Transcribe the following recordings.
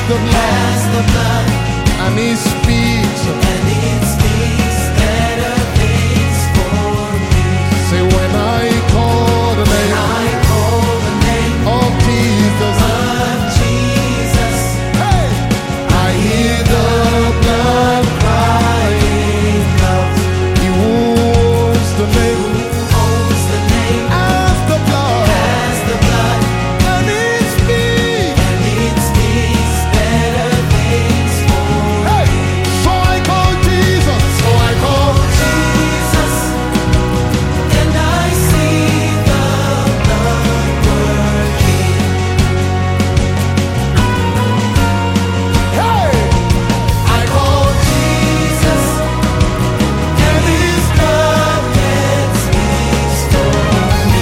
the blood, and He speaks better things for me. Say when I call the name of Jesus, hey, I hear the blood crying out. He owns the name as the blood, and it speaks better things for me. Hey, so I call Jesus, and I see the blood working. Hey, I call Jesus, and His blood that speaks for me.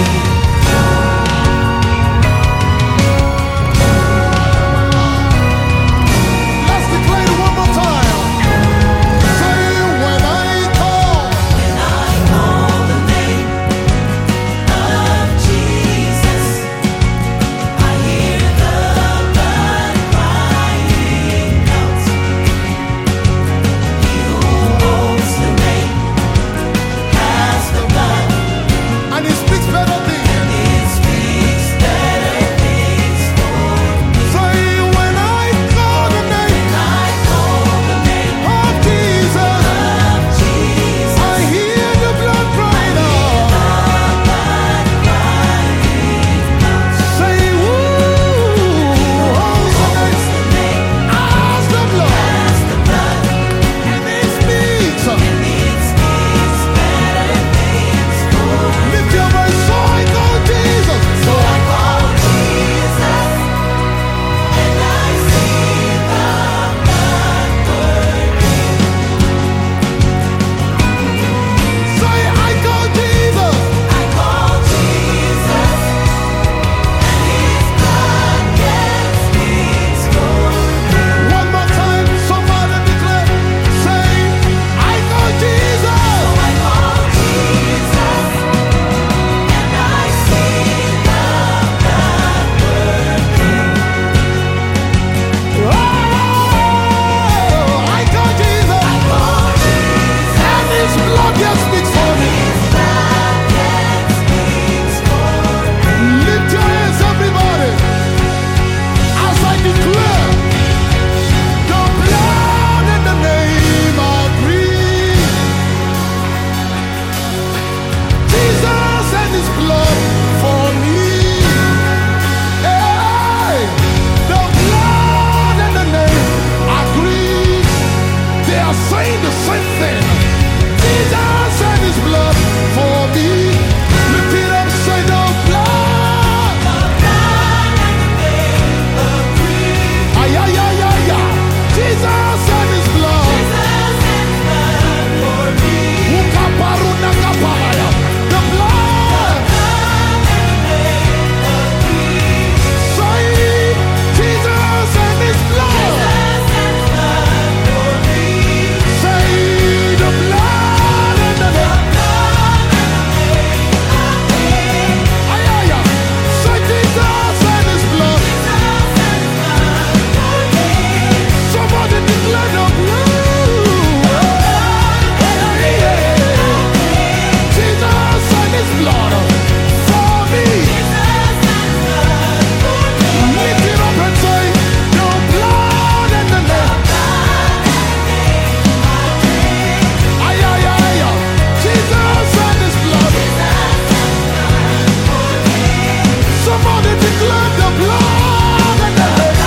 Let's declare it one more time. Say when I call the name of Jesus, I hear the blood crying out. He who owns the name has the blood, and He speaks better things. Say when I call the name of Jesus, I hear the blood crying out. Say who owns the name has the blood, and it speaks. Lift your voice. So I call Jesus, and I see the blood working. Say I call Jesus, and His blood that speaks for me. One more time, somebody declare. Say I call Jesus, and I see the blood working. Oh, I call Jesus, and His blood that speaks for me. Lift your hands, everybody, as I declare the blood in the name of Jesus and His blood for me. Hey, the blood and the name agree. They are saying the same thing. Jesus and His blood for me. Lift it up, say the blood. Ay, ay, ay, ay, ay. Jesus and His blood. Ukaparuna kapaya. The blood. Say Jesus and His blood. Say the blood and the name. Ay, ay, ay. Say Jesus and His blood. Somebody declare the blood. Jesus and His blood for me. Lift it up and say the blood and the name. Ay, ay, ay, ay. Jesus and His blood. Somebody declare the blood and the name.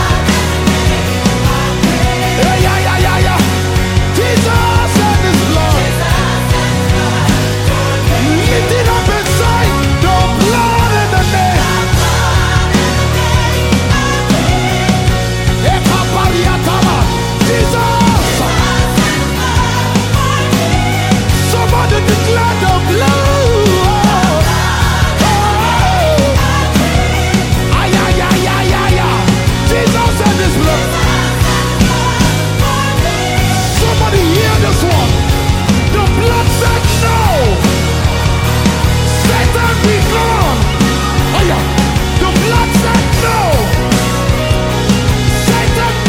Ay, ay, ay, ay, ay. Jesus and His blood. Lift it up and say the blood and the name. Ekapariatama. Jesus. Somebody declare the blood. Ay, ay, ay, ay, ay, ay. Jesus and His blood. Somebody hear this one. The blood said no. Satan be gone. Oh yeah. The blood said no. Satan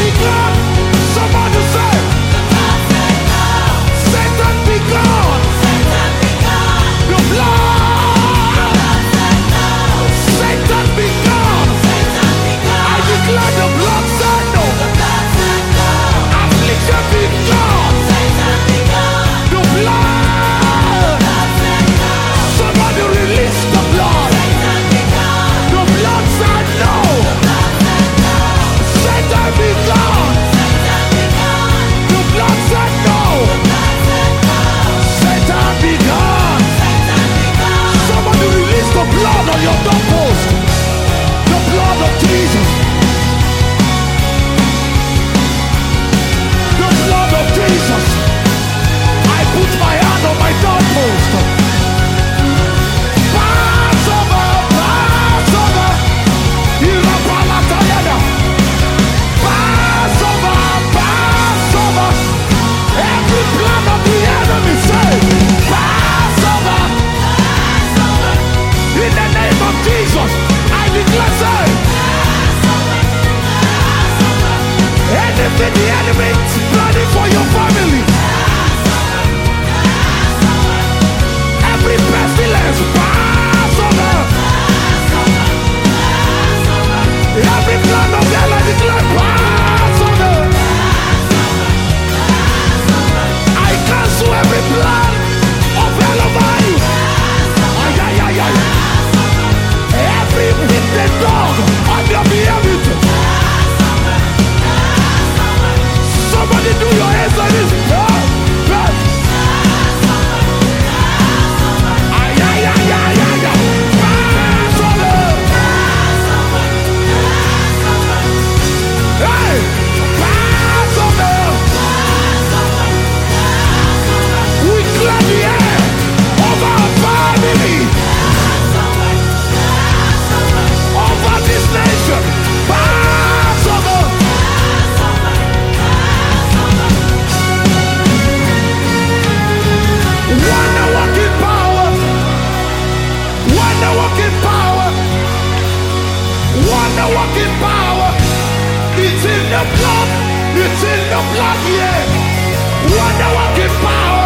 It's in the blood, yeah. Wonder working power.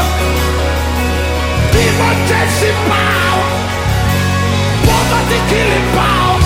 Demon chasing power. Poverty killing power.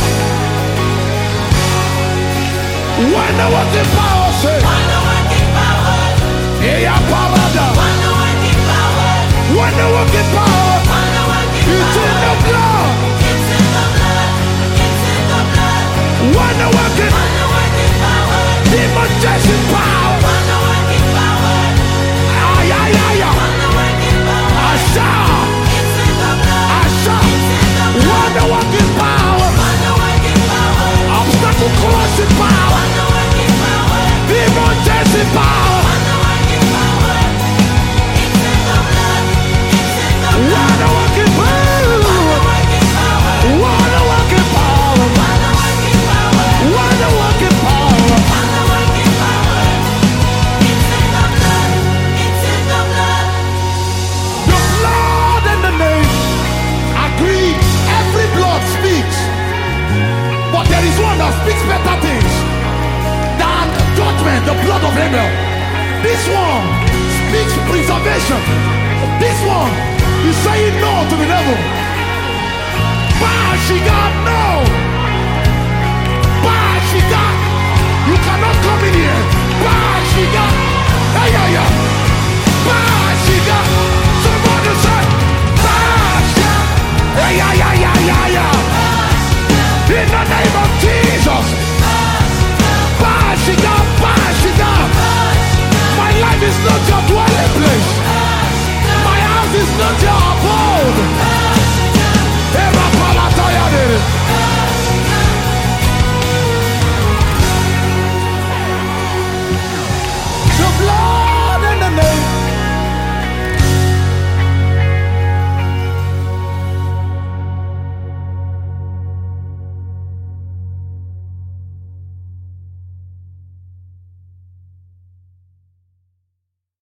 Wonder working power, say. Wonder working power. Yeah, power. Wonder working power. Wonder working power. Wonder working It's in the power. blood. It's in the blood. It's in the blood. Wonder working. Wonder working power. Demon chasing power. Wonder working power. Ay, ay, ay, ay. Wonder working power. Asha. It's in the blood. Asha. It's in the blood. Wonder working power. Wonder working power. Obstacle crossing power. Wonder working power. Demon chasing power. Wonder working power. It's in the blood. It's in the blood. Wonder working power. Wonder working power. Wonder working power. Wonder working power. Wonder working power. Wonder working power. It's in the blood. It's in the blood. The blood and the name agree. Every blood speaks. But there is one that speaks better things than judgment, the blood of Abel. This one speaks preservation. This one is saying no to the devil. Bah, she got no. Bah, she got. You cannot come in